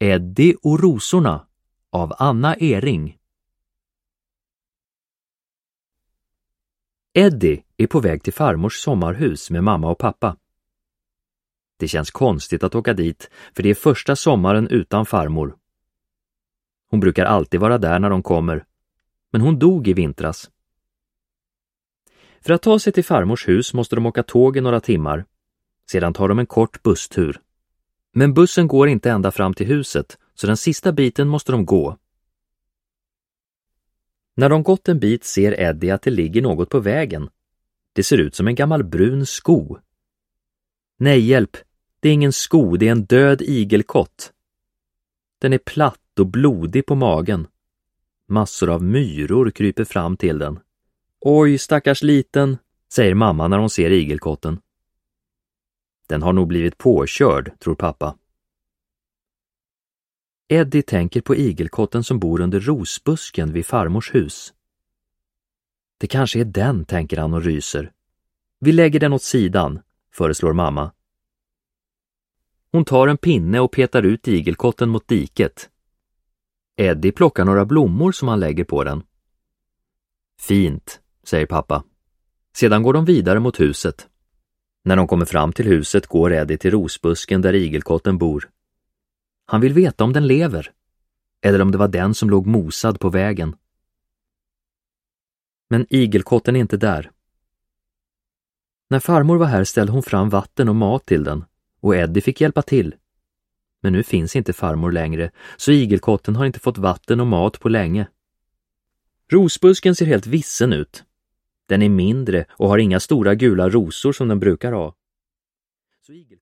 Eddie och rosorna av Anna Ering. Eddie är på väg till farmors sommarhus med mamma och pappa. Det känns konstigt att åka dit, för det är första sommaren utan farmor. Hon brukar alltid vara där när de kommer, men hon dog i vintras. För att ta sig till farmors hus måste de åka tåg i några timmar. Sedan tar de en kort busstur. Men bussen går inte ända fram till huset, så den sista biten måste de gå. När de gått en bit ser Eddie att det ligger något på vägen. Det ser ut som en gammal brun sko. Nej, hjälp! Det är ingen sko, det är en död igelkott. Den är platt och blodig på magen. Massor av myror kryper fram till den. Oj, stackars liten, säger mamma när hon ser igelkotten. Den har nog blivit påkörd, tror pappa. Eddie tänker på igelkotten som bor under rosbusken vid farmors hus. Det kanske är den, tänker han och ryser. Vi lägger den åt sidan, föreslår mamma. Hon tar en pinne och petar ut igelkotten mot diket. Eddie plockar några blommor som han lägger på den. Fint, säger pappa. Sedan går de vidare mot huset. När de kommer fram till huset går Eddie till rosbusken där igelkotten bor. Han vill veta om den lever, eller om det var den som låg mosad på vägen. Men igelkotten är inte där. När farmor var här ställde hon fram vatten och mat till den, och Eddie fick hjälpa till. Men nu finns inte farmor längre, så igelkotten har inte fått vatten och mat på länge. Rosbusken ser helt vissen ut. Den är mindre och har inga stora gula rosor som den brukar ha. Så